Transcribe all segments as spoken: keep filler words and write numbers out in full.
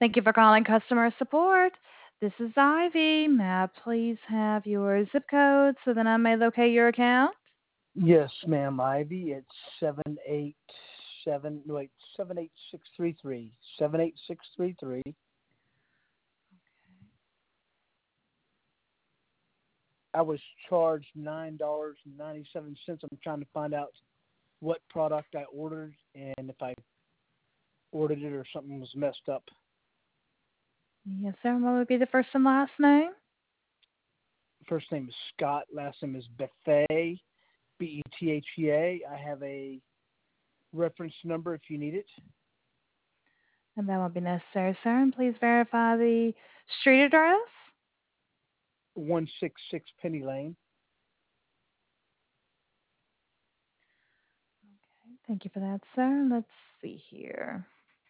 Thank you for calling customer support. This is Ivy. May I please have your zip code so that I may locate your account? Yes, ma'am, Ivy. It's seven eight seven. Wait, seven eight six three three. Seven eight six three three. I was charged nine dollars and ninety seven cents. I'm trying to find out what product I ordered and if I ordered it or something was messed up. Yes, sir. What would be the first and last name? First name is Scott. Last name is Bethay. B E T H E A. I have a reference number if you need it. And that won't be necessary, sir. And please verify the street address. one six six Penny Lane. Thank you for that, sir. Let's see here.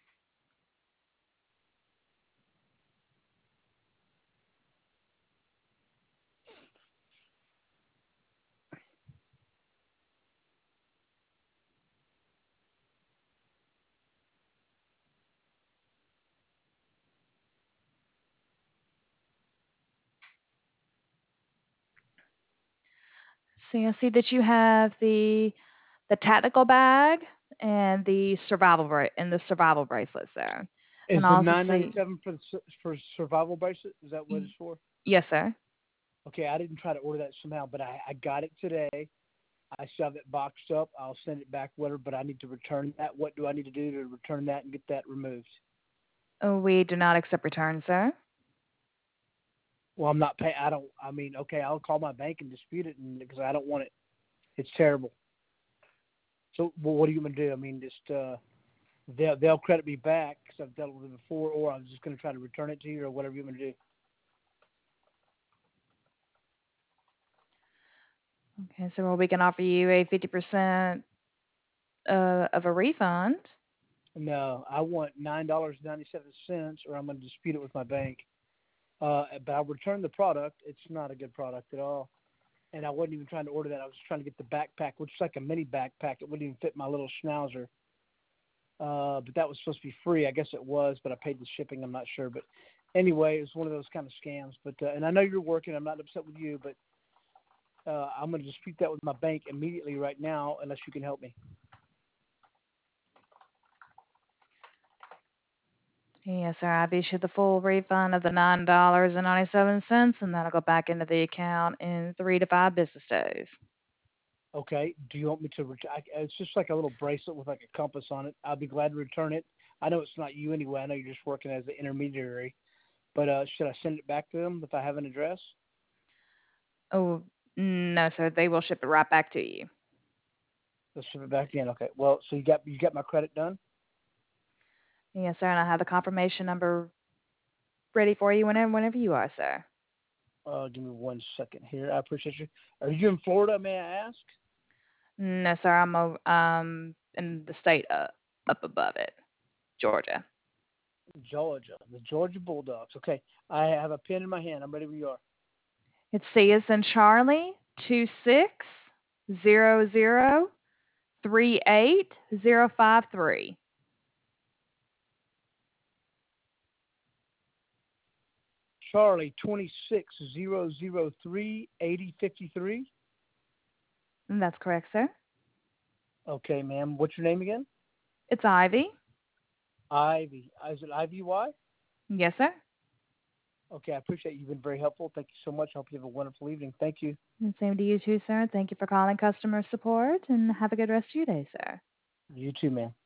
See, I see that you have the the tactical bag and the survival bra- and the survival bracelet, sir. Is And I the also nine ninety see, seven for the su- for survival bracelet? Is that what it's for? yes, sir. Okay, I didn't try to order that somehow, but I, I got it today. I still have it boxed up. I'll send it back, whatever. But I need to return that. What do I need to do to return that and get that removed? Oh, we do not accept returns, sir. Well, I'm not paying. I don't. I mean, okay, I'll call my bank and dispute it, and because I don't want it. It's terrible. So, well, what are you going to do? I mean, just uh, they'll they'll credit me back because I've dealt with it before, or I'm just going to try to return it to you, or whatever you're going to do. Okay, so well, we can offer you a fifty percent uh, of a refund. No, I want nine dollars ninety seven cents, or I'm going to dispute it with my bank. Uh, but I'll return the product. It's not a good product at all. And I wasn't even trying to order that. I was trying to get the backpack, which is like a mini backpack. It wouldn't even fit my little schnauzer. Uh, but that was supposed to be free. I guess it was, but I paid the shipping. I'm not sure. But anyway, it was one of those kind of scams. But uh, and I know you're working. I'm not upset with you, but uh, I'm going to dispute that with my bank immediately right now, unless you can help me. Yes, sir. I've issued the full refund of the nine dollars and ninety seven cents, and that'll go back into the account in three to five business days. Okay. Do you want me to return? It's just like a little bracelet with like a compass on it. I'll be glad to return it. I know it's not you anyway. I know you're just working as an intermediary. But uh, should I send it back to them if I have an address? Oh, no, sir. They will ship it right back to you. Let's ship it back in. Okay. Well, so you got you got my credit done? Yes, sir. And I have the confirmation number ready for you whenever, whenever you are, sir. Uh, give me one second here. I appreciate you. Are you in Florida? May I ask? No, sir. I'm over, um in the state uh, up above it, Georgia. Georgia, the Georgia Bulldogs. Okay. I have a pen in my hand. I'm ready when you are. It's C as in Charlie two six zero zero three eight zero five three. Charlie twenty six zero zero three eighty fifty three. That's correct, sir. Okay, ma'am. What's your name again? It's Ivy. Ivy. Is it I V Y? Yes, sir. Okay, I appreciate you. You've been very helpful. Thank you so much. I hope you have a wonderful evening. Thank you. And same to you too, sir. Thank you for calling customer support, and have a good rest of your day, sir. You too, ma'am.